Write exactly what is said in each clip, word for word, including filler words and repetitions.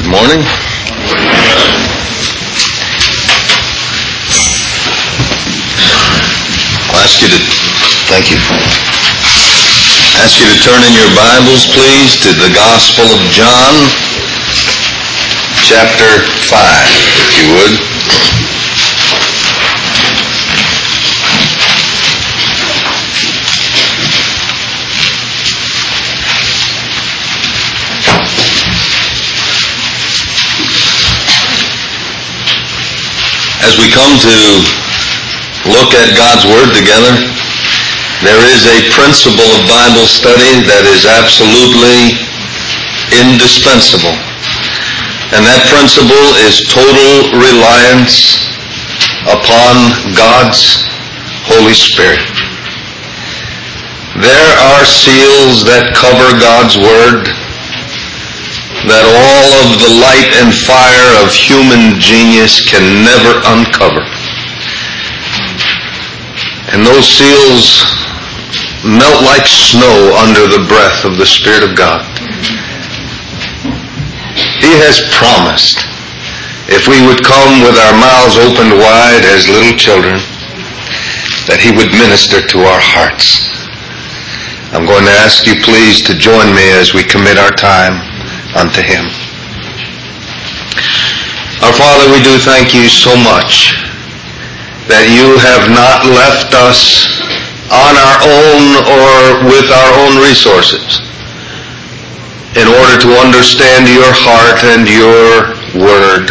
Good morning. I'll ask you to, thank you. I'll ask you to turn in your Bibles, please, to the Gospel of John, chapter five, if you would. As we come to look at God's Word together, there is a principle of Bible study that is absolutely indispensable. And that principle is total reliance upon God's Holy Spirit. There are seals that cover God's Word that all of the light and fire of human genius can never uncover. And those seals melt like snow under the breath of the Spirit of God. He has promised, if we would come with our mouths opened wide as little children, that He would minister to our hearts. I'm going to ask you please to join me as we commit our time unto Him. Our Father, we do thank You so much that You have not left us on our own or with our own resources in order to understand Your heart and Your Word.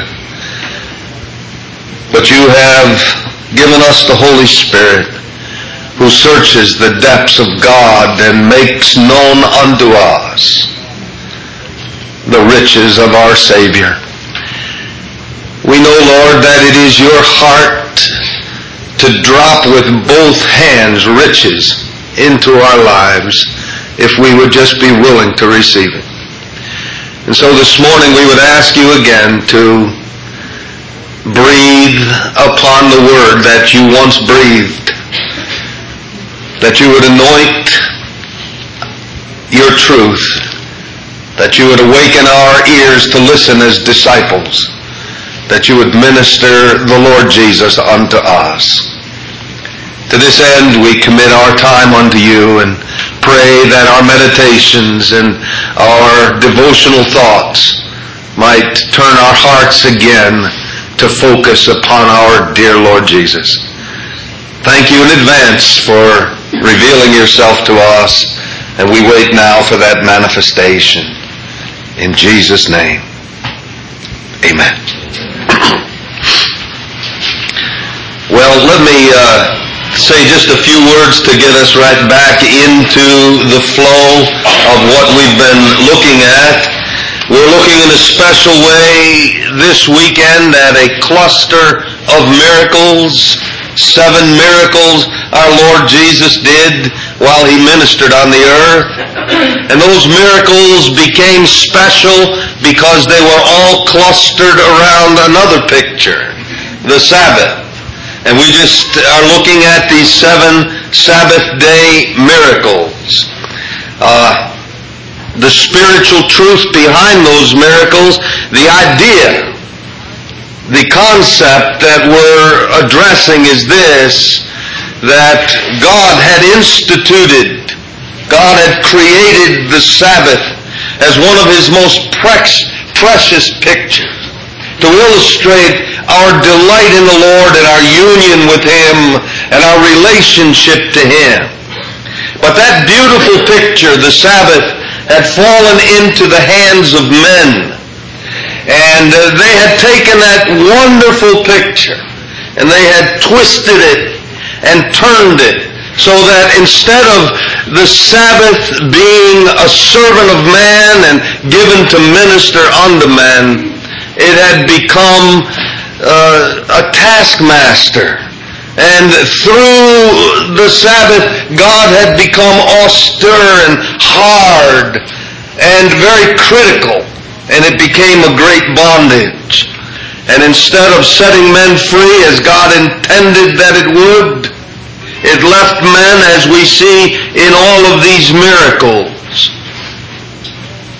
But You have given us the Holy Spirit, who searches the depths of God and makes known unto us the riches of our Savior. We know, Lord, that it is Your heart to drop with both hands riches into our lives if we would just be willing to receive it. And so this morning we would ask You again to breathe upon the Word that You once breathed, that You would anoint Your truth, that You would awaken our ears to listen as disciples, that You would minister the Lord Jesus unto us. To this end, we commit our time unto You and pray that our meditations and our devotional thoughts might turn our hearts again to focus upon our dear Lord Jesus. Thank You in advance for revealing Yourself to us, and we wait now for that manifestation. In Jesus' name, amen. Well, let me uh, say just a few words to get us right back into the flow of what we've been looking at. We're looking in a special way this weekend at a cluster of miracles, seven miracles our Lord Jesus did while He ministered on the earth. And those miracles became special because they were all clustered around another picture, the Sabbath. And we just are looking at these seven Sabbath day miracles. Uh, the spiritual truth behind those miracles, the idea, the concept that we're addressing is this, that God had instituted, God had created the Sabbath as one of His most precious pictures to illustrate our delight in the Lord and our union with Him and our relationship to Him. But that beautiful picture, the Sabbath, had fallen into the hands of men. And uh, they had taken that wonderful picture and they had twisted it and turned it so that instead of the Sabbath being a servant of man and given to minister unto man, it had become uh, a taskmaster. And through the Sabbath, God had become austere and hard and very critical, and it became a great bondage. And instead of setting men free as God intended that it would, it left men, as we see in all of these miracles,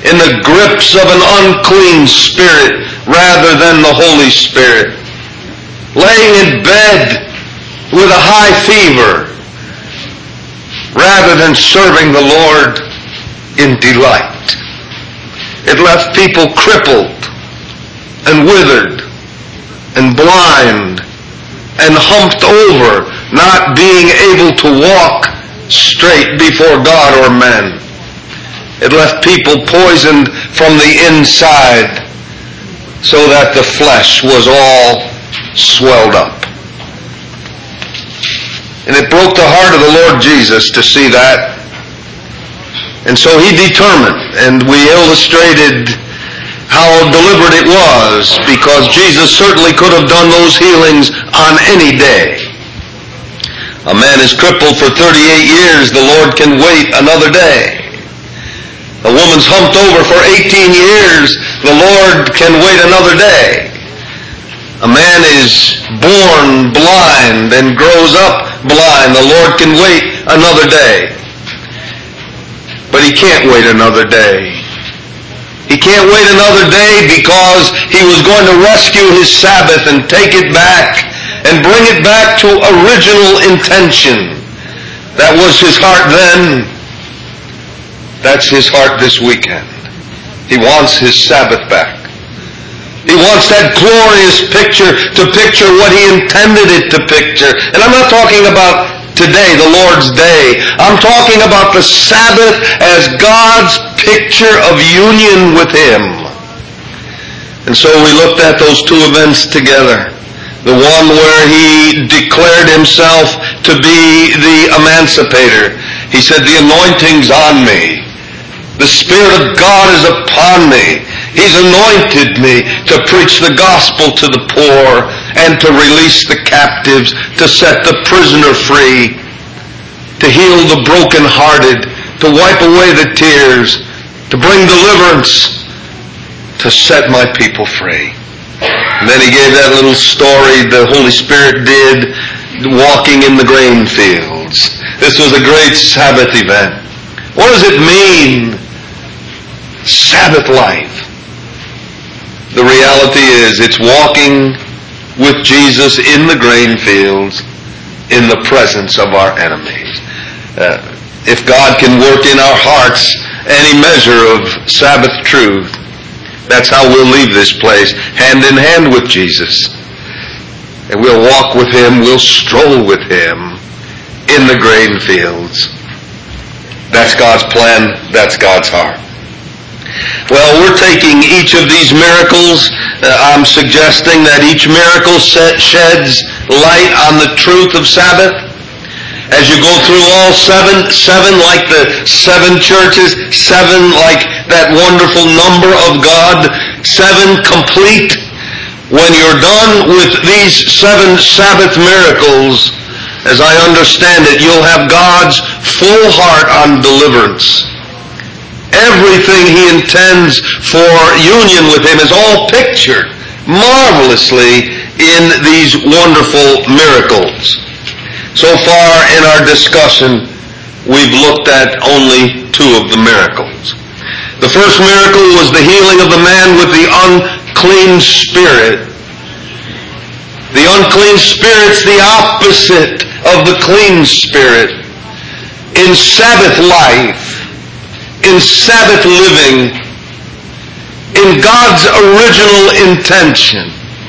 in the grips of an unclean spirit rather than the Holy Spirit, laying in bed with a high fever rather than serving the Lord in delight. It left people crippled and withered and blind and humped over, not being able to walk straight before God or men. It left people poisoned from the inside so that the flesh was all swelled up. And it broke the heart of the Lord Jesus to see that. And so he determined, and we illustrated how deliberate it was, because Jesus certainly could have done those healings on any day. A man is crippled for thirty-eight years, the Lord can wait another day. A woman's humped over for eighteen years, the Lord can wait another day. A man is born blind and grows up blind, the Lord can wait another day. But he can't wait another day. He can't wait another day because he was going to rescue his Sabbath and take it back and bring it back to original intention. That was his heart then. That's his heart this weekend. He wants his Sabbath back. He wants that glorious picture to picture what he intended it to picture. And I'm not talking about today, the Lord's Day. I'm talking about the Sabbath as God's picture of union with him. And so we looked at those two events together. The one where he declared himself to be the emancipator. He said, the anointing's on me. The Spirit of God is upon me. He's anointed me to preach the gospel to the poor and to release the captives, to set the prisoner free, to heal the brokenhearted, to wipe away the tears, to bring deliverance, to set my people free. And then he gave that little story the Holy Spirit did walking in the grain fields. This was a great Sabbath event. What does it mean? Sabbath life. The reality is it's walking with Jesus in the grain fields in the presence of our enemies. Uh, if God can work in our hearts any measure of Sabbath truth, that's how we'll leave this place, hand in hand with Jesus. And we'll walk with him, we'll stroll with him in the grain fields. That's God's plan, that's God's heart. Well, we're taking each of these miracles. Uh, I'm suggesting that each miracle set, sheds light on the truth of Sabbath. As you go through all seven, seven like the seven churches, seven like that wonderful number of God, seven complete. When you're done with these seven Sabbath miracles, as I understand it, you'll have God's full heart on deliverance. Everything he intends for union with him is all pictured marvelously in these wonderful miracles. So far in our discussion, we've looked at only two of the miracles. The first miracle was the healing of the man with the unclean spirit. The unclean spirit's the opposite of the clean spirit. In Sabbath life, in Sabbath living, in God's original intention,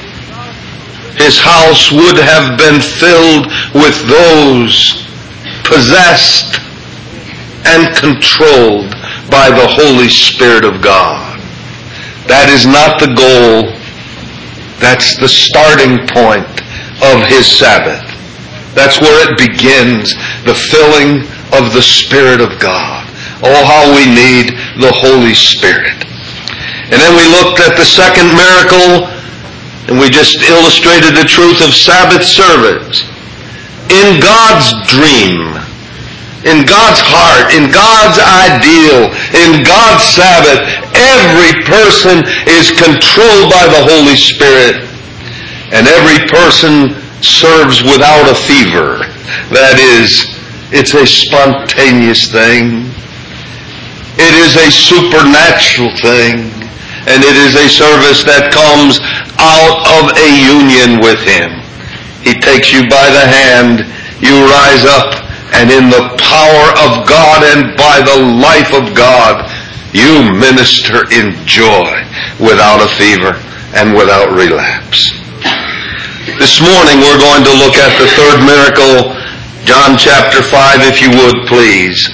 his house would have been filled with those possessed and controlled by the Holy Spirit of God. That is not the goal. That's the starting point of his Sabbath. That's where it begins, the filling of the Spirit of God. Oh, how we need the Holy Spirit. And then we looked at the second miracle, and we just illustrated the truth of Sabbath service. In God's dream, in God's heart, in God's ideal, in God's Sabbath, every person is controlled by the Holy Spirit, and every person serves without a fever. That is, it's a spontaneous thing. It is a supernatural thing, and it is a service that comes out of a union with Him. He takes you by the hand, you rise up, and in the power of God and by the life of God, you minister in joy without a fever and without relapse. This morning we're going to look at the third miracle, John chapter five, if you would please.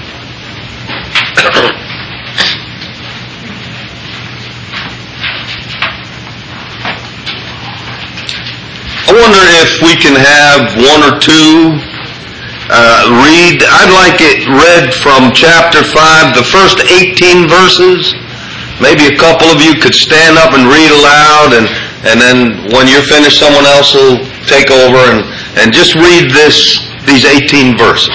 I wonder if we can have one or two uh, read. I'd like it read from chapter five, the first eighteen verses. Maybe a couple of you could stand up and read aloud, and, and then when you're finished, someone else will take over and, and just read this these eighteen verses.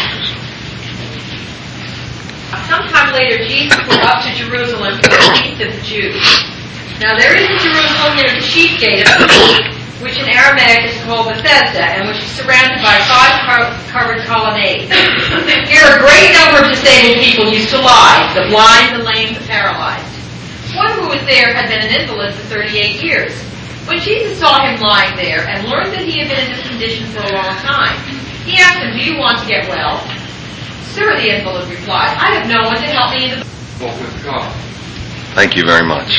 Sometime later, Jesus went up to Jerusalem for the feast of the Jews. Now there is in Jerusalem near the sheep gate of the city, which in Aramaic is called Bethesda, and which is surrounded by five covered colonnades. Here a great number of disabled people used to lie, the blind, the lame, the paralyzed. One who was there had been an invalid for thirty-eight years. When Jesus saw him lying there and learned that he had been in this condition for a long time, he asked him, "Do you want to get well?" "Sir," the invalid replied, "I have no one to help me in the walk with God." Thank you very much.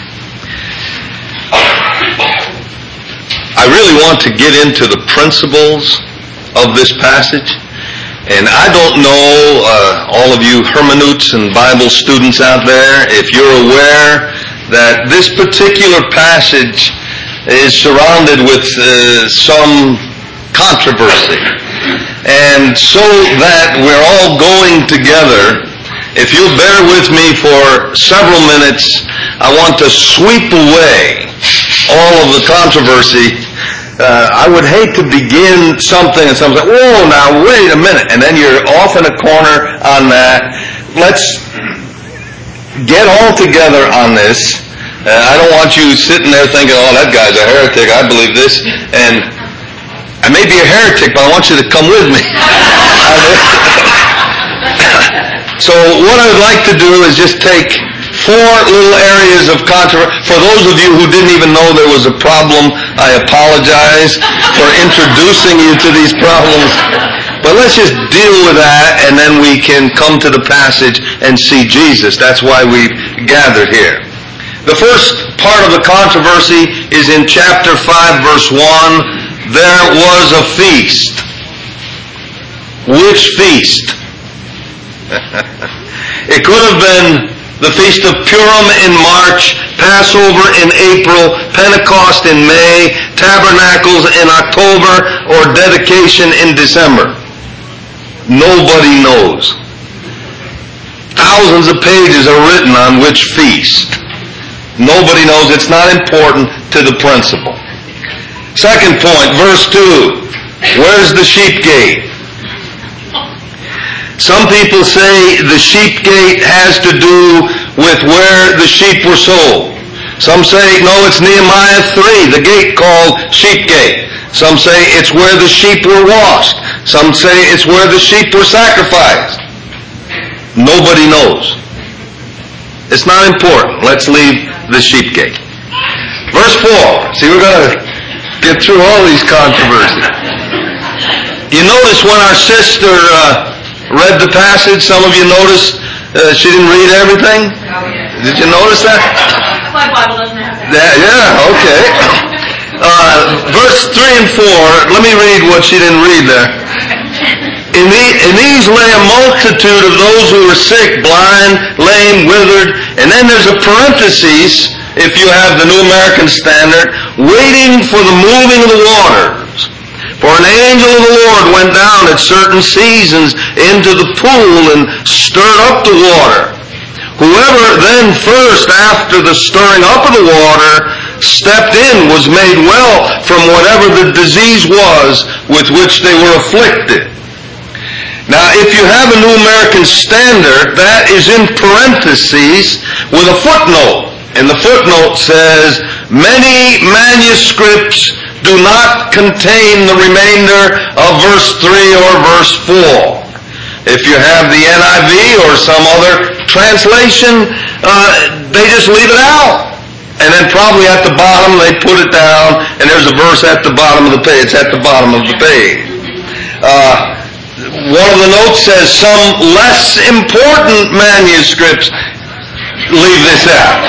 I really want to get into the principles of this passage. And I don't know, uh, all of you hermeneutes and Bible students out there, if you're aware that this particular passage is surrounded with uh, some controversy. And so that we're all going together, if you'll bear with me for several minutes, I want to sweep away all of the controversy. Uh, I would hate to begin something and someone say, "Whoa, now wait a minute," and then you're off in a corner on that. Let's get all together on this. Uh, I don't want you sitting there thinking, "Oh, that guy's a heretic, I believe this," and I may be a heretic, but I want you to come with me. So what I would like to do is just take four little areas of controversy. For those of you who didn't even know there was a problem, I apologize for introducing you to these problems. But let's just deal with that, and then we can come to the passage and see Jesus. That's why we've gathered here. The first part of the controversy is in chapter five, verse one. There was a feast. Which feast? It could have been the Feast of Purim in March, Passover in April, Pentecost in May, Tabernacles in October, or Dedication in December. Nobody knows. Thousands of pages are written on which feast. Nobody knows. It's not important to the principle. Second point, verse two. Where's the sheep gate? Some people say the sheep gate has to do with where the sheep were sold. Some say, no, it's Nehemiah three, the gate called Sheep Gate. Some say it's where the sheep were washed. Some say it's where the sheep were sacrificed. Nobody knows. It's not important. Let's leave the sheep gate. Verse four. See, we're going to get through all these controversies. You notice when our sister uh, read the passage, some of you noticed uh, she didn't read everything? Oh, yeah. Did you notice that? My Bible doesn't have that. Yeah, yeah, okay. Uh, verse three and four, let me read what she didn't read there. In, the, in these lay a multitude of those who were sick, blind, lame, withered, and then there's a parenthesis, if you have the New American Standard, waiting for the moving of the waters. For an angel of the Lord went down at certain seasons into the pool and stirred up the water. Whoever then first, after the stirring up of the water, stepped in was made well from whatever the disease was with which they were afflicted. Now, if you have a New American Standard, that is in parentheses with a footnote. And the footnote says, many manuscripts do not contain the remainder of verse three or verse four. If you have the N I V or some other translation, uh, they just leave it out. And then probably at the bottom they put it down, and there's a verse at the bottom of the page. It's at the bottom of the page. Uh, one of the notes says some less important manuscripts leave this out.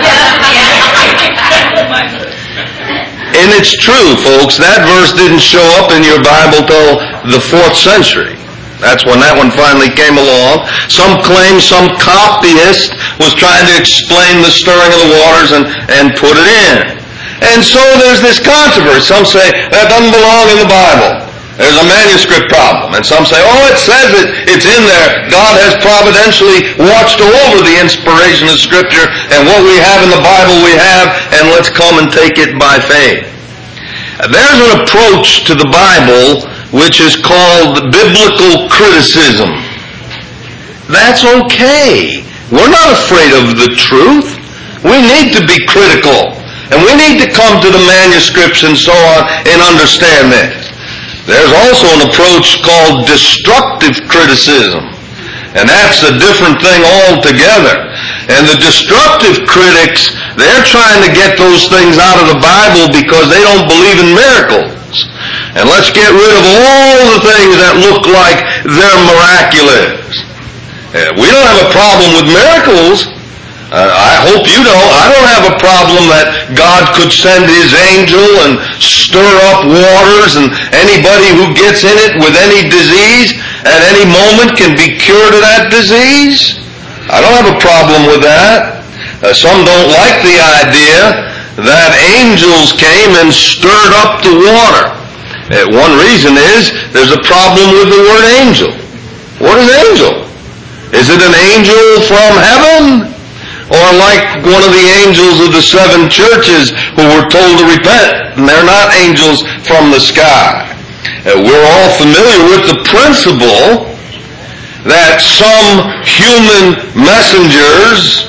And it's true, folks. That verse didn't show up in your Bible till the fourth century. That's when that one finally came along. Some claim some copyist was trying to explain the stirring of the waters and, and put it in. And so there's this controversy. Some say that doesn't belong in the Bible. There's a manuscript problem. And some say, oh, it says it. It's in there. God has providentially watched over the inspiration of Scripture, and what we have in the Bible we have, and let's come and take it by faith. There's an approach to the Bible which is called biblical criticism. That's okay. We're not afraid of the truth. We need to be critical. And we need to come to the manuscripts and so on and understand this. There's also an approach called destructive criticism. And that's a different thing altogether. And the destructive critics, they're trying to get those things out of the Bible because they don't believe in miracles. And let's get rid of all the things that look like they're miraculous. Uh, we don't have a problem with miracles. Uh, I hope you don't. I don't have a problem that God could send His angel and stir up waters, and anybody who gets in it with any disease at any moment can be cured of that disease. I don't have a problem with that. Uh, some don't like the idea that angels came and stirred up the water. Uh, one reason is there's a problem with the word angel. What is angel? Is it an angel from heaven? Or like one of the angels of the seven churches who were told to repent, and they're not angels from the sky. Uh, we're all familiar with the principle that some human messengers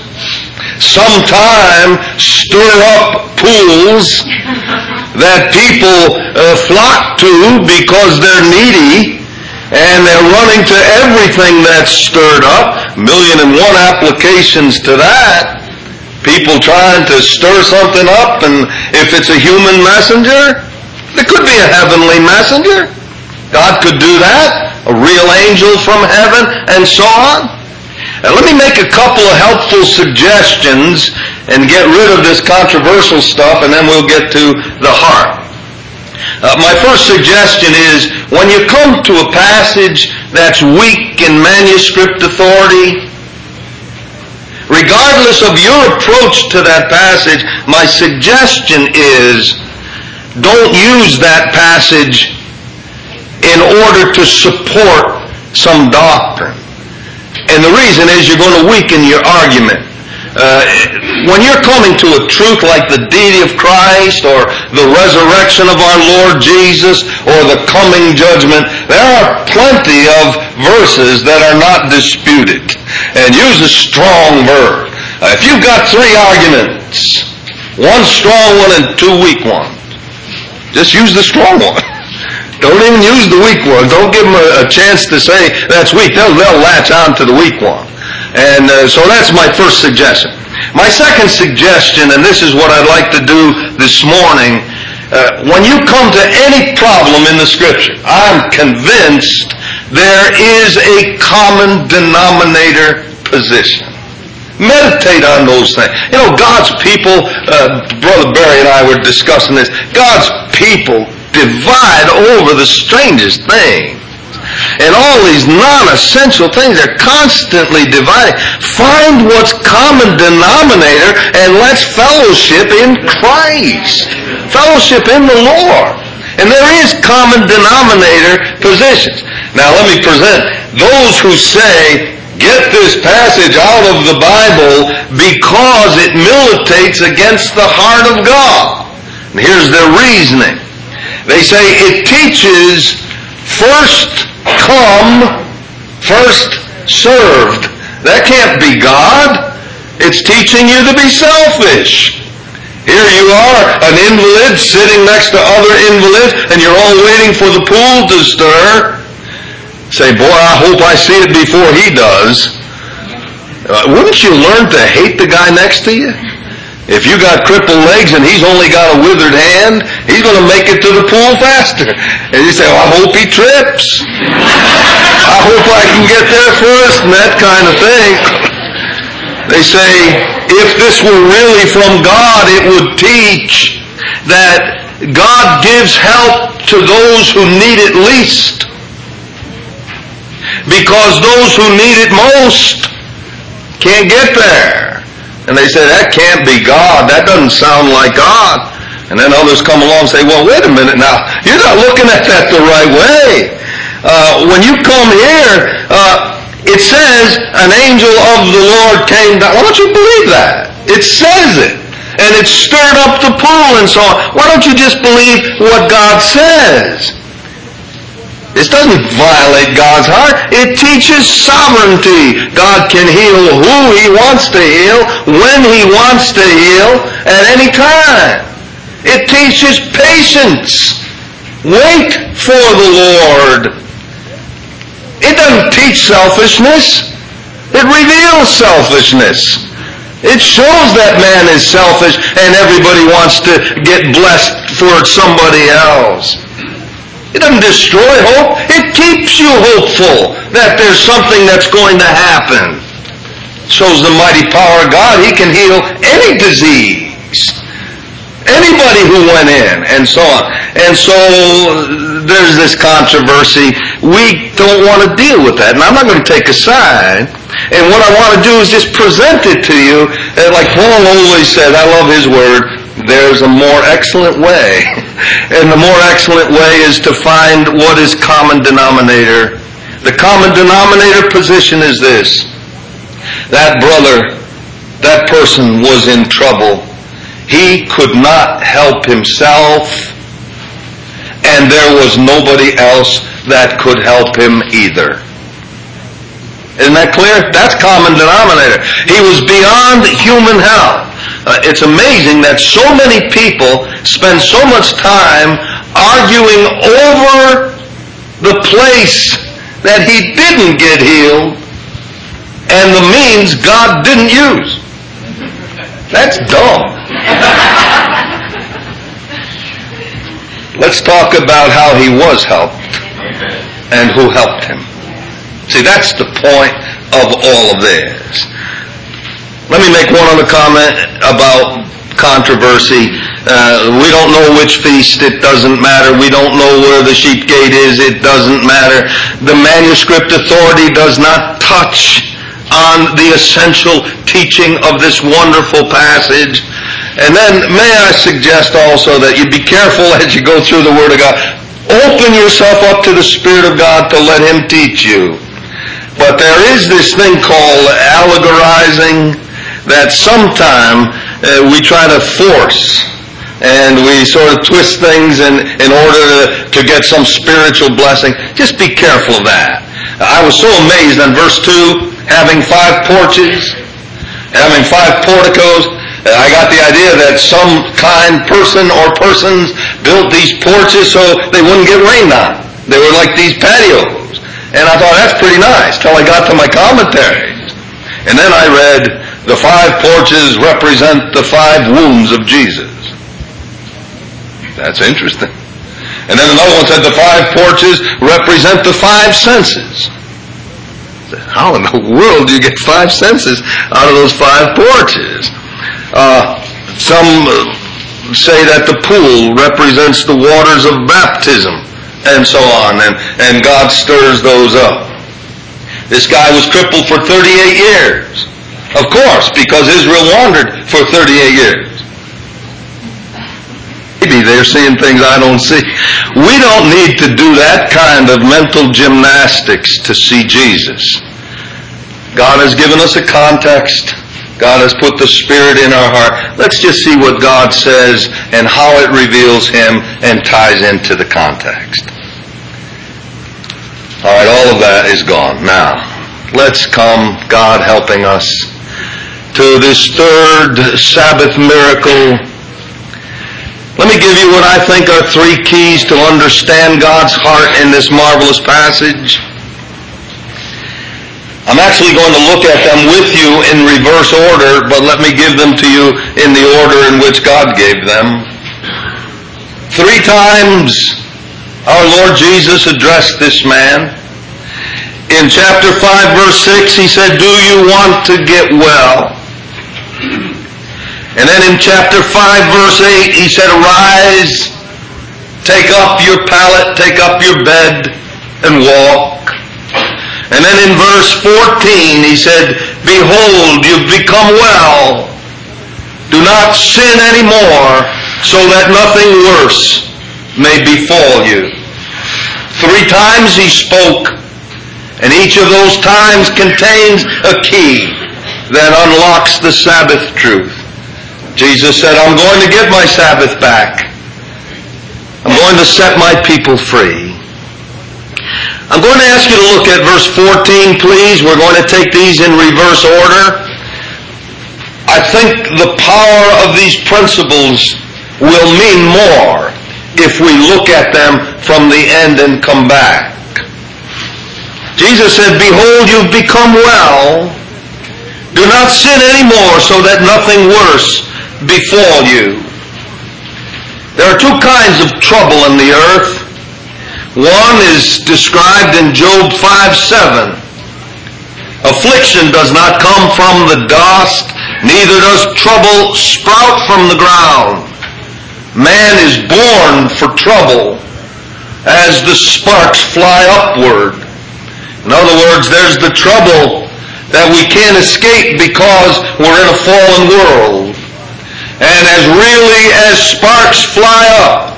sometime stir up pools that people uh, flock to because they're needy, and they're running to everything that's stirred up. Million and one applications to that. People trying to stir something up, and if it's a human messenger, it could be a heavenly messenger. God could do that, a real angel from heaven, and so on. And let me make a couple of helpful suggestions and get rid of this controversial stuff, and then we'll get to the heart. Uh, my first suggestion is, when you come to a passage that's weak in manuscript authority, regardless of your approach to that passage, my suggestion is, don't use that passage in order to support some doctrine. And the reason is you're going to weaken your argument. Uh, when you're coming to a truth like the deity of Christ or the resurrection of our Lord Jesus or the coming judgment, there are plenty of verses that are not disputed. And use a strong verb. Uh, if you've got three arguments, one strong one and two weak ones, just use the strong one. Don't even use the weak one. Don't give them a, a chance to say that's weak. They'll, they'll latch on to the weak one. And uh, so that's my first suggestion. My second suggestion, and this is what I'd like to do this morning, uh, when you come to any problem in the Scripture, I'm convinced there is a common denominator position. Meditate on those things. You know, God's people, uh, Brother Barry and I were discussing this, God's people divide over the strangest things. And all these non-essential things are constantly dividing. Find what's common denominator and let's fellowship in Christ. Fellowship in the Lord. And there is common denominator positions. Now let me present those who say, get this passage out of the Bible because it militates against the heart of God. And here's their reasoning. They say it teaches first come, first served. That can't be God. It's teaching you to be selfish. Here you are, an invalid sitting next to other invalids, and you're all waiting for the pool to stir. Say, boy, I hope I see it before he does. Uh, wouldn't you learn to hate the guy next to you? If you got crippled legs and he's only got a withered hand, he's going to make it to the pool faster. And you say, well, I hope he trips. I hope I can get there first, and that kind of thing. They say, if this were really from God, it would teach that God gives help to those who need it least. Because those who need it most can't get there. And they say, that can't be God. That doesn't sound like God. And then others come along and say, well, wait a minute now. You're not looking at that the right way. Uh, when you come here, uh, it says an angel of the Lord came down. Why don't you believe that? It says it. And it stirred up the pool and so on. Why don't you just believe what God says? This doesn't violate God's heart. It teaches sovereignty. God can heal who He wants to heal, when He wants to heal, at any time. It teaches patience. Wait for the Lord. It doesn't teach selfishness. It reveals selfishness. It shows that man is selfish and everybody wants to get blessed for somebody else. It doesn't destroy hope. It keeps you hopeful that there's something that's going to happen. It shows the mighty power of God. He can heal any disease. Anybody who went in, and so on. And so there's this controversy. We don't want to deal with that. And I'm not going to take a side. And what I want to do is just present it to you. And like Paul always said, I love his word, there's a more excellent way. And the more excellent way is to find what is common denominator. The common denominator position is this. That brother, that person was in trouble. He could not help himself, and there was nobody else that could help him either. Isn't that clear? That's common denominator. He was beyond human help. Uh, it's amazing that so many people spend so much time arguing over the place that he didn't get healed and the means God didn't use. That's dumb. Let's talk about how he was helped and who helped him. See, that's the point of all of this. Let me make one other comment about controversy. Uh, we don't know which feast. It doesn't matter. We don't know where the sheep gate is. It doesn't matter. The manuscript authority does not touch on the essential teaching of this wonderful passage. And then may I suggest also that you be careful as you go through the Word of God. Open yourself up to the Spirit of God to let Him teach you. But there is this thing called allegorizing that sometime uh, we try to force and we sort of twist things in, in order to, to get some spiritual blessing. Just be careful of that. I was so amazed on verse two, having five porches, having five porticos. I got the idea that some kind person or persons built these porches so they wouldn't get rained on. They were like these patios. And I thought, that's pretty nice, till I got to my commentaries. And then I read, the five porches represent the five wounds of Jesus. That's interesting. And then another one said the five porches represent the five senses. How in the world do you get five senses out of those five porches? Uh, some say that the pool represents the waters of baptism, and so on, and, and God stirs those up. This guy was crippled for thirty-eight years. Of course, because Israel wandered for thirty-eight years. Maybe they're seeing things I don't see. We don't need to do that kind of mental gymnastics to see Jesus. God has given us a context. God has put the Spirit in our heart. Let's just see what God says and how it reveals Him and ties into the context. All right, all of that is gone. Now, let's come, God helping us, to this third Sabbath miracle. Let me give you what I think are three keys to understand God's heart in this marvelous passage. I'm actually going to look at them with you in reverse order, but let me give them to you in the order in which God gave them. Three times our Lord Jesus addressed this man. In chapter five, verse six, he said, "Do you want to get well?" And then in chapter five, verse eight, he said, "Arise, take up your pallet, take up your bed, and walk." And then in verse fourteen, he said, "Behold, you've become well. Do not sin anymore, so that nothing worse may befall you." Three times he spoke, and each of those times contains a key that unlocks the Sabbath truth. Jesus said, "I'm going to get my Sabbath back. I'm going to set my people free." I'm going to ask you to look at verse fourteen, please. We're going to take these in reverse order. I think the power of these principles will mean more if we look at them from the end and come back. Jesus said, "Behold, you've become well. Do not sin anymore, so that nothing worse befall you." There are two kinds of trouble in the earth. One is described in Job five seven. "Affliction does not come from the dust, neither does trouble sprout from the ground. Man is born for trouble, as the sparks fly upward." In other words, there's the trouble that we can't escape because we're in a fallen world. And as really as sparks fly up,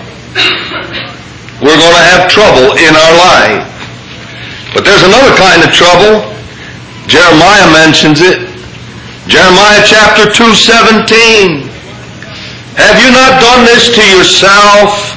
we're going to have trouble in our life. But there's another kind of trouble. Jeremiah mentions it. Jeremiah chapter two seventeen. "Have you not done this to yourself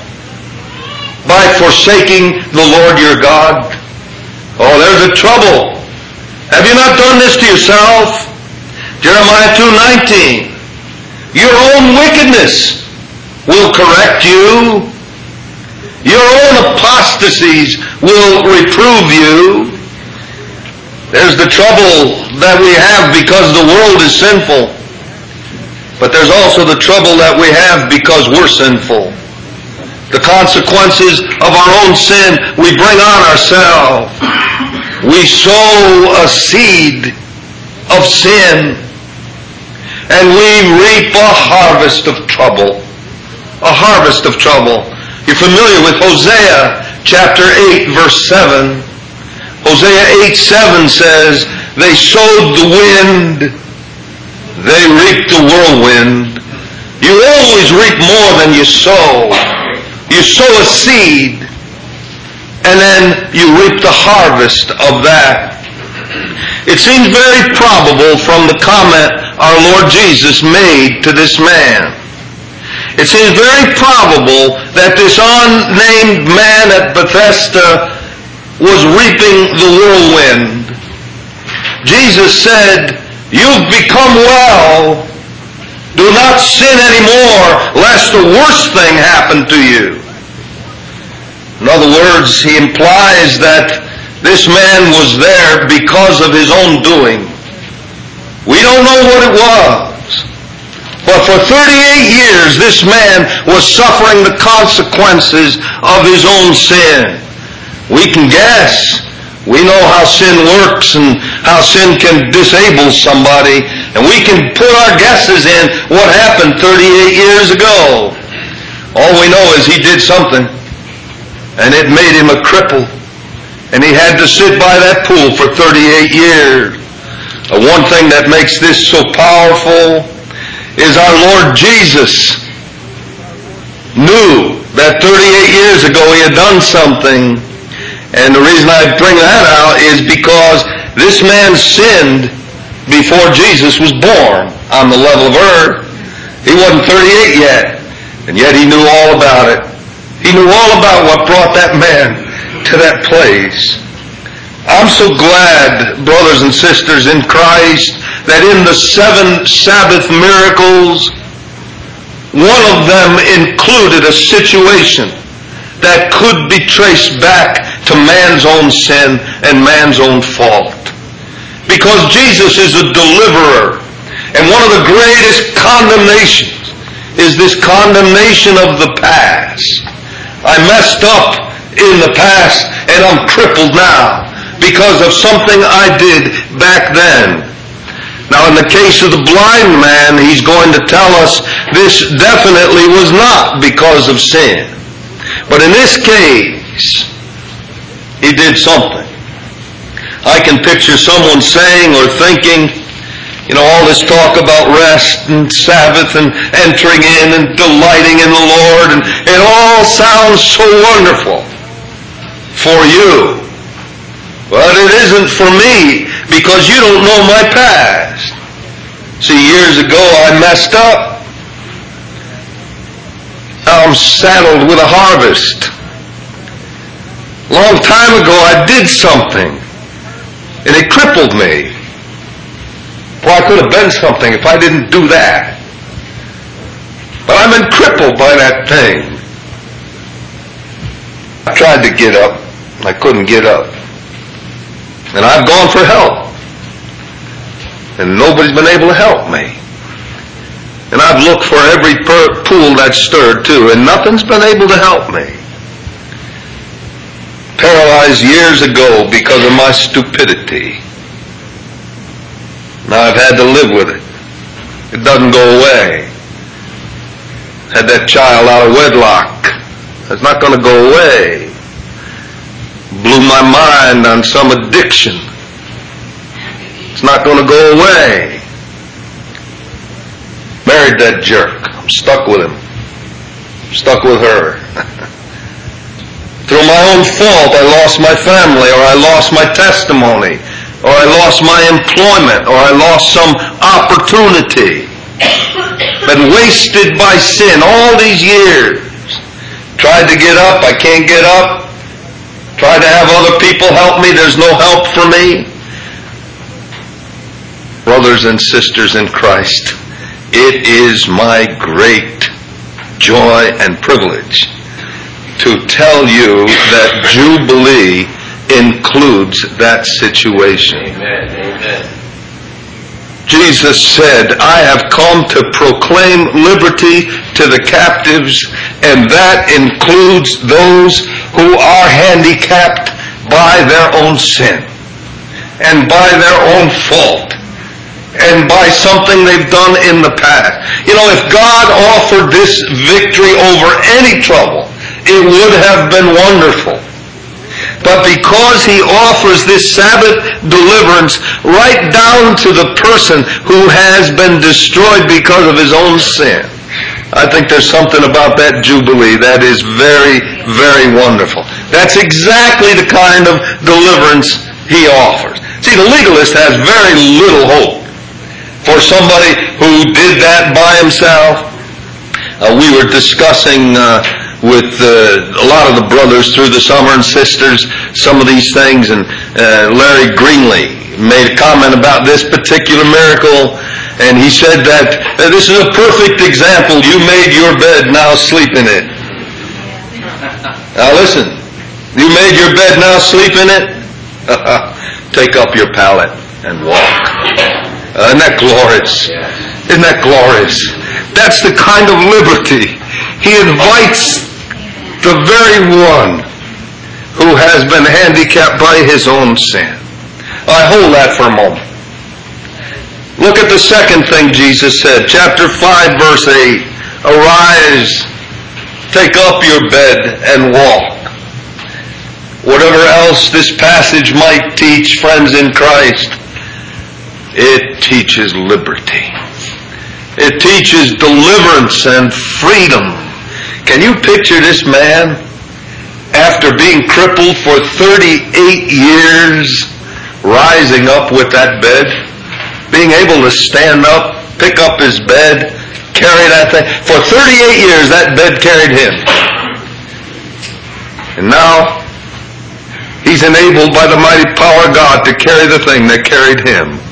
by forsaking the Lord your God?" Oh, there's a trouble. "Have you not done this to yourself?" Jeremiah two nineteen. "Your own wickedness will correct you. Your own apostasies will reprove you." There's the trouble that we have because the world is sinful. But there's also the trouble that we have because we're sinful. The consequences of our own sin we bring on ourselves. We sow a seed of sin, and we reap a harvest of trouble. A harvest of trouble. You're familiar with Hosea chapter eight, verse seven. Hosea eight seven says, "They sowed the wind, they reaped the whirlwind." You always reap more than you sow. You sow a seed, and then you reap the harvest of that. It seems very probable from the comment our Lord Jesus made to this man. It seems very probable that this unnamed man at Bethesda was reaping the whirlwind. Jesus said, "You've become well. Do not sin anymore, lest the worst thing happen to you." In other words, he implies that this man was there because of his own doing. We don't know what it was. But for thirty-eight years, this man was suffering the consequences of his own sin. We can guess. We know how sin works and how sin can disable somebody. And we can put our guesses in what happened thirty-eight years ago. All we know is he did something, and it made him a cripple. And he had to sit by that pool for thirty-eight years. Uh, one thing that makes this so powerful is our Lord Jesus knew that thirty-eight years ago he had done something. And the reason I bring that out is because this man sinned before Jesus was born on the level of earth. He wasn't thirty-eight yet, and yet he knew all about it. He knew all about what brought that man to that place. I'm so glad, brothers and sisters in Christ, that in the seven Sabbath miracles, one of them included a situation that could be traced back to man's own sin and man's own fault. Because Jesus is a deliverer. And one of the greatest condemnations is this condemnation of the past. I messed up in the past and I'm crippled now because of something I did back then. Now in the case of the blind man, he's going to tell us this definitely was not because of sin. But in this case, he did something. I can picture someone saying or thinking, you know, all this talk about rest and Sabbath and entering in and delighting in the Lord, and it all sounds so wonderful for you. But it isn't for me, because you don't know my past. See, years ago I messed up. Now I'm saddled with a harvest. Long time ago I did something, and it crippled me. Well, I could have been something if I didn't do that. But I've been crippled by that thing. I tried to get up, and I couldn't get up. And I've gone for help. And nobody's been able to help me. And I've looked for every per- pool that's stirred too, and nothing's been able to help me. Paralyzed years ago because of my stupidity. Now I've had to live with it. It doesn't go away. Had that child out of wedlock. It's not going to go away. Blew my mind on some addiction. It's not going to go away. Married that jerk. I'm stuck with him. I'm stuck with her. Through my own fault, I lost my family, or I lost my testimony, or I lost my employment, or I lost some opportunity. Been wasted by sin all these years. Tried to get up, I can't get up. Tried to have other people help me, there's no help for me. Brothers and sisters in Christ, it is my great joy and privilege to tell you that Jubilee includes that situation. Amen. Amen. Jesus said, I have come to proclaim liberty to the captives, and that includes those who are handicapped by their own sin and by their own fault and by something they've done in the past. You know, if God offered this victory over any trouble, it would have been wonderful. But because he offers this Sabbath deliverance right down to the person who has been destroyed because of his own sin, I think there's something about that Jubilee that is very, very wonderful. That's exactly the kind of deliverance he offers. See, the legalist has very little hope for somebody who did that by himself. Uh, we were discussing uh, with uh, a lot of the brothers through the summer and sisters some of these things, and uh, Larry Greenlee made a comment about this particular miracle, and he said that uh, this is a perfect example. You made your bed, now sleep in it. Now listen, you made your bed, now sleep in it? Take up your pallet and walk. Uh, isn't that glorious? Isn't that glorious? That's the kind of liberty. He invites the very one who has been handicapped by his own sin. I hold that for a moment. Look at the second thing Jesus said. Chapter five, verse eight. Arise, take up your bed and walk. Whatever else this passage might teach, friends in Christ, it teaches liberty. It teaches deliverance and freedom. Can you picture this man, after being crippled for thirty-eight years, rising up with that bed, being able to stand up, pick up his bed, carry that thing? For thirty-eight years that bed carried him. And now he's enabled by the mighty power of God to carry the thing that carried him.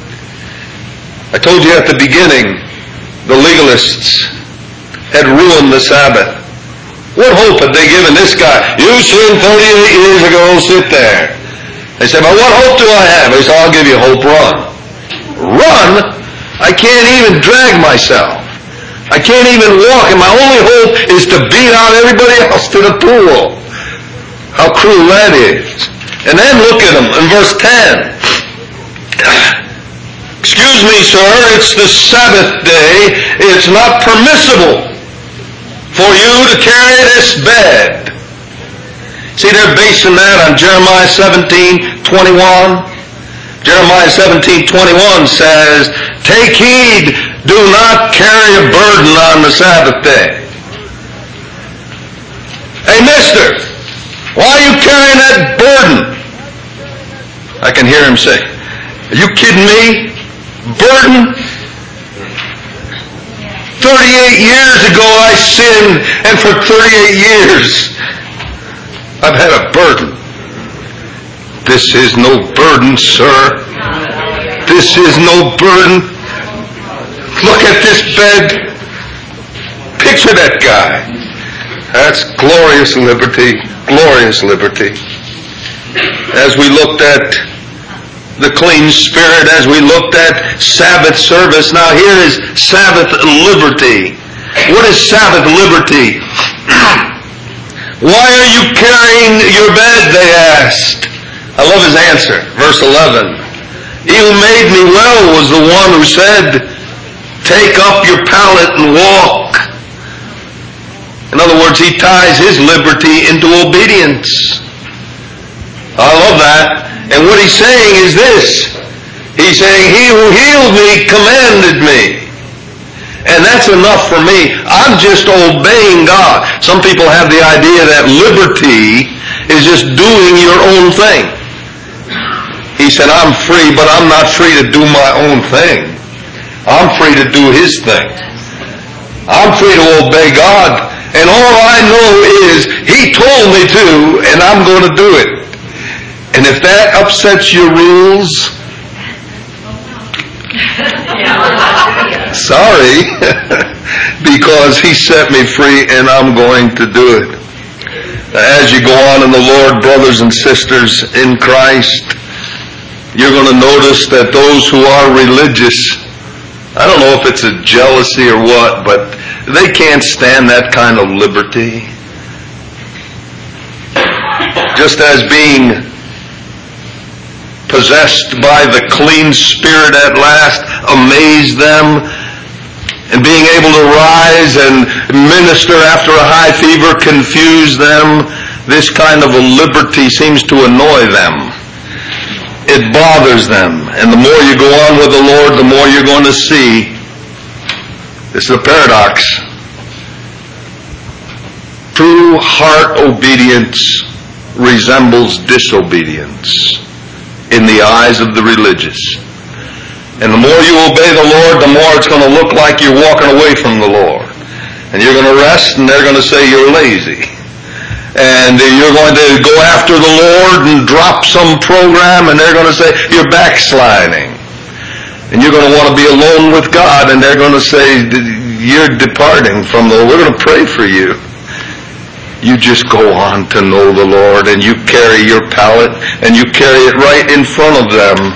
I told you at the beginning, the legalists had ruined the Sabbath. What hope had they given this guy? You sinned thirty-eight years ago, sit there. They say, "But what hope do I have?" He said, "I'll give you hope. Run." Run? I can't even drag myself. I can't even walk, and my only hope is to beat out everybody else to the pool. How cruel that is. And then look at him in verse ten. "Excuse me, sir, it's the Sabbath day. It's not permissible for you to carry this bed." See, they're basing that on Jeremiah seventeen twenty-one. Jeremiah seventeen twenty-one says, "Take heed, do not carry a burden on the Sabbath day." "Hey, mister, why are you carrying that burden?" I can hear him say, "Are you kidding me? Burden? thirty-eight years ago I sinned, and for thirty-eight years I've had a burden." This is no burden, sir. This is no burden. Look at this bed. Picture that guy. That's glorious liberty. Glorious liberty. As we looked at the clean spirit, as we looked at Sabbath service, now here is Sabbath liberty. What is Sabbath liberty? "Why are you carrying your bed?" they asked. I love his answer. Verse eleven. "He who made me well was the one who said, 'Take up your pallet and walk.'" In other words, he ties his liberty into obedience. I love that. And what he's saying is this. He's saying, "He who healed me commanded me." And that's enough for me. I'm just obeying God. Some people have the idea that liberty is just doing your own thing. He said, "I'm free, but I'm not free to do my own thing. I'm free to do His thing. I'm free to obey God. And all I know is He told me to, and I'm going to do it. And if that upsets your rules, sorry, because He set me free and I'm going to do it." As you go on in the Lord, brothers and sisters in Christ, you're going to notice that those who are religious, I don't know if it's a jealousy or what, but they can't stand that kind of liberty. Just as being possessed by the clean spirit at last amazed them, and being able to rise and minister after a high fever confused them, this kind of a liberty seems to annoy them. It bothers them. And the more you go on with the Lord, the more you're going to see. This is a paradox. True heart obedience resembles disobedience in the eyes of the religious. And the more you obey the Lord, the more it's going to look like you're walking away from the Lord. And you're going to rest, and they're going to say you're lazy. And you're going to go after the Lord and drop some program, and they're going to say you're backsliding. And you're going to want to be alone with God, and they're going to say you're departing from the Lord. We're going to pray for you. You just go on to know the Lord, and you carry your pallet, and you carry it right in front of them.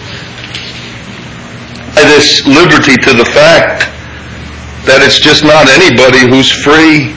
This liberty to the fact that it's just not anybody who's free,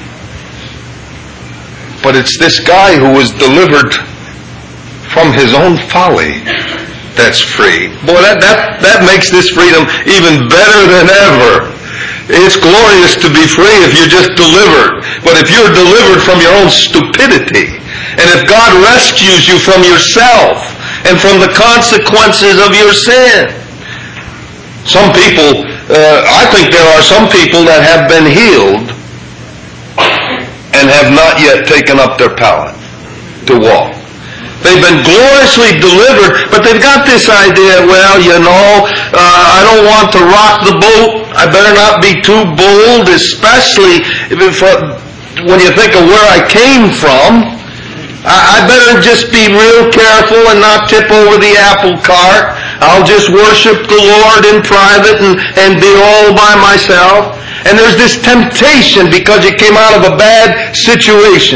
but it's this guy who was delivered from his own folly that's free. Boy, that, that, that makes this freedom even better than ever. It's glorious to be free if you're just delivered. But if you're delivered from your own stupidity, and if God rescues you from yourself and from the consequences of your sin. Some people, uh, I think there are some people that have been healed and have not yet taken up their pallet to walk. They've been gloriously delivered, but they've got this idea, well, you know, uh, I don't want to rock the boat. I better not be too bold, especially if, uh, when you think of where I came from. I, I better just be real careful and not tip over the apple cart. I'll just worship the Lord in private and, and be all by myself. And there's this temptation because you came out of a bad situation.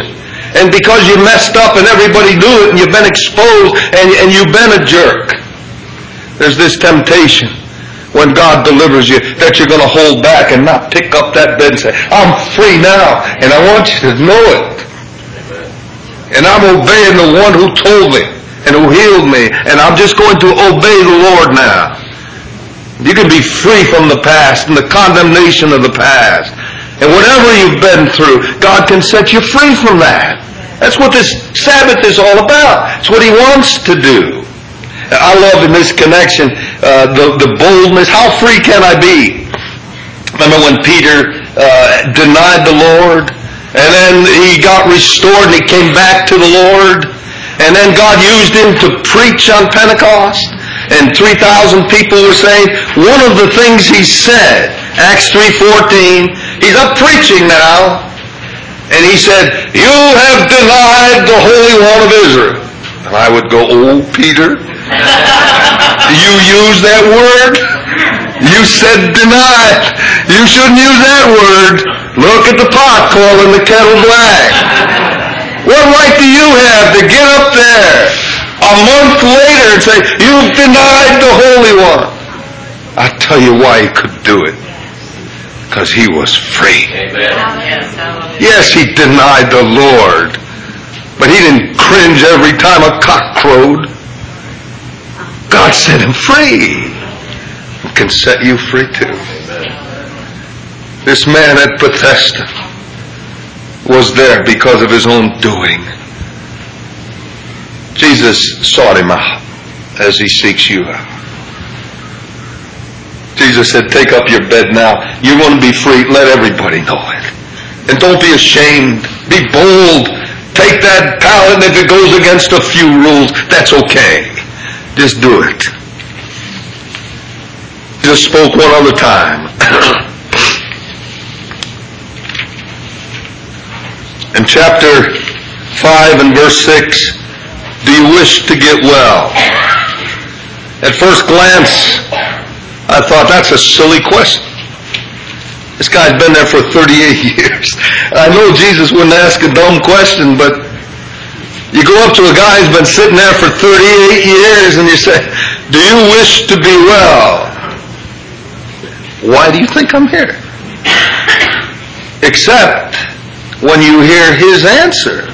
And because you messed up and everybody knew it and you've been exposed and, and you've been a jerk, there's this temptation when God delivers you that you're going to hold back and not pick up that bed and say, I'm free now and I want you to know it. And I'm obeying the one who told me and who healed me, and I'm just going to obey the Lord now. You can be free from the past and the condemnation of the past. And whatever you've been through, God can set you free from that. That's what this Sabbath is all about. It's what He wants to do. I love in this connection uh, the, the boldness. How free can I be? Remember when Peter uh, denied the Lord? And then he got restored and he came back to the Lord. And then God used him to preach on Pentecost. And three thousand people were saved. One of the things he said, Acts three fourteen, he's up preaching now, and he said, you have denied the Holy One of Israel. And I would go, oh, Peter, you use that word? You said denied. You shouldn't use that word. Look at the pot calling the kettle black. What right do you have to get up there a month later and say, you've denied the Holy One? I'll tell you why he could do it. Because he was free. Amen. Yes, he denied the Lord, but he didn't cringe every time a cock crowed. God set him free. He can set you free too. Amen. This man at Bethesda was there because of his own doing. Jesus sought him out as he seeks you out. Jesus said, take up your bed now. You want to be free, let everybody know it. And don't be ashamed. Be bold. Take that talent. If it goes against a few rules, that's okay. Just do it. Jesus spoke one other time. In chapter five and verse six, do you wish to get well? At first glance, I thought, that's a silly question. This guy's been there for thirty-eight years. I know Jesus wouldn't ask a dumb question, but you go up to a guy who's been sitting there for thirty-eight years and you say, do you wish to be well? Why do you think I'm here? Except when you hear his answer,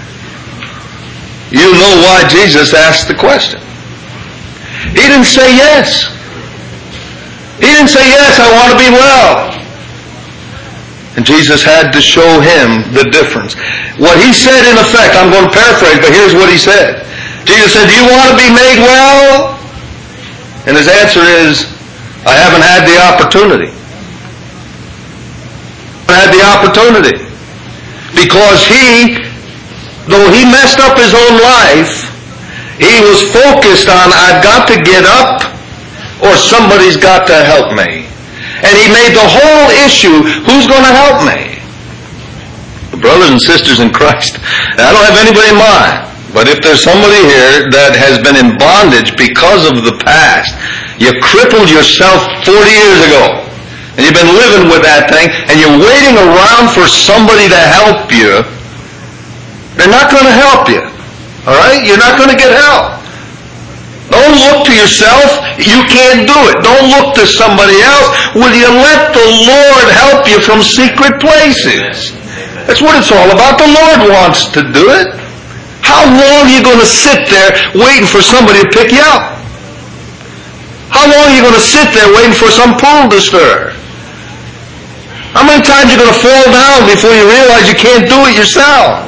you know why Jesus asked the question. He didn't say yes. He didn't say, yes, I want to be well. And Jesus had to show him the difference. What he said in effect, I'm going to paraphrase, but here's what he said. Jesus said, do you want to be made well? And his answer is, I haven't had the opportunity. I haven't had the opportunity. Because he, though he messed up his own life, he was focused on, I've got to get up or somebody's got to help me. And he made the whole issue, who's going to help me? Brothers and sisters in Christ, I don't have anybody in mind, but if there's somebody here that has been in bondage because of the past, you crippled yourself forty years ago, and you've been living with that thing, and you're waiting around for somebody to help you, they're not going to help you. All right? You're not going to get help. Don't look to yourself. You can't do it. Don't look to somebody else. Will you let the Lord help you from secret places? That's what it's all about. The Lord wants to do it. How long are you going to sit there waiting for somebody to pick you up? How long are you going to sit there waiting for some pool to stir? How many times are you going to fall down before you realize you can't do it yourself?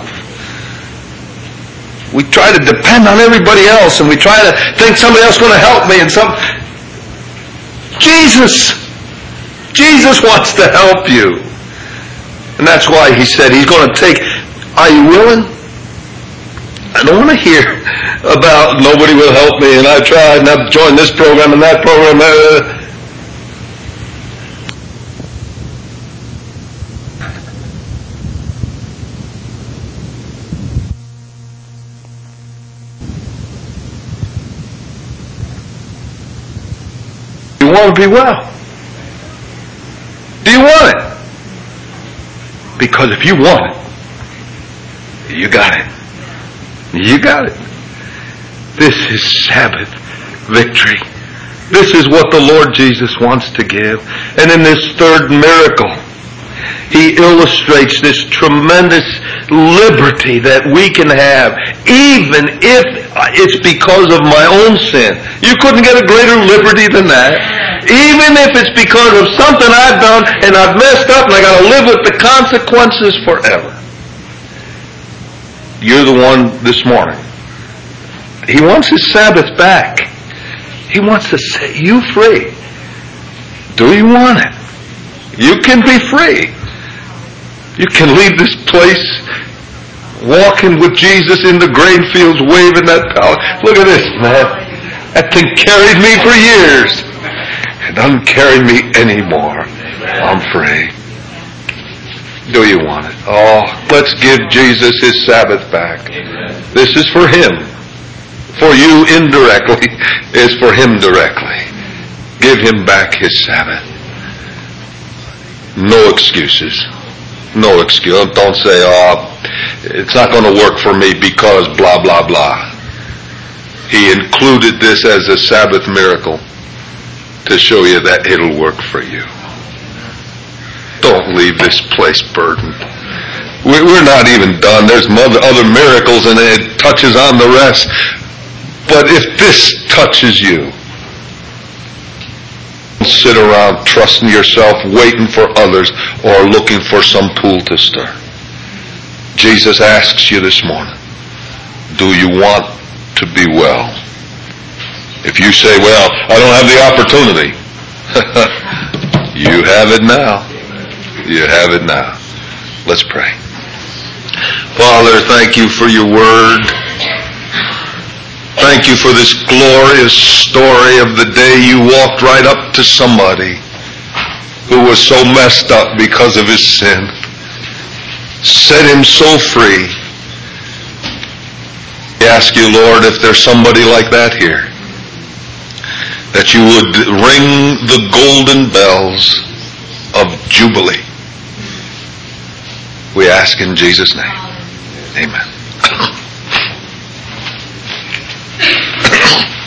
We try to depend on everybody else, and we try to think somebody else is going to help me. And some Jesus, Jesus wants to help you, and that's why he said he's going to take. Are you willing? I don't want to hear about nobody will help me, and I tried, and I've joined this program and that program. Uh, You want to be well? Do you want it? Because if you want it, You got it. You got it. This is Sabbath victory. This is what the Lord Jesus wants to give. And in this third miracle, He illustrates this tremendous liberty that we can have, even if it's because of my own sin. You couldn't get a greater liberty than that. Even if it's because of something I've done and I've messed up and I got to live with the consequences forever. You're the one this morning. He wants His Sabbath back. He wants to set you free. Do you want it? You can be free. You can leave this place walking with Jesus in the grain fields, waving that power. Look at this, man. That thing carried me for years. It doesn't carry me anymore. I'm free. Do you want it? Oh, let's give Jesus His Sabbath back. This is for Him. For you indirectly is for Him directly. Give Him back His Sabbath. No excuses. No excuse. Don't say, oh, it's not going to work for me because blah, blah, blah. He included this as a Sabbath miracle to show you that it'll work for you. Don't leave this place burdened. We're not even done. There's other miracles and it touches on the rest. But if this touches you, don't sit around trusting yourself, waiting for others, or looking for some pool to stir. Jesus asks you this morning, do you want to be well? If you say, well, I don't have the opportunity, you have it now. You have it now. Let's pray. Father, thank you for your word. Thank you for this glorious story of the day you walked right up to somebody who was so messed up because of his sin. Set him so free. I ask you, Lord, if there's somebody like that here, that you would ring the golden bells of Jubilee. We ask in Jesus' name. Amen.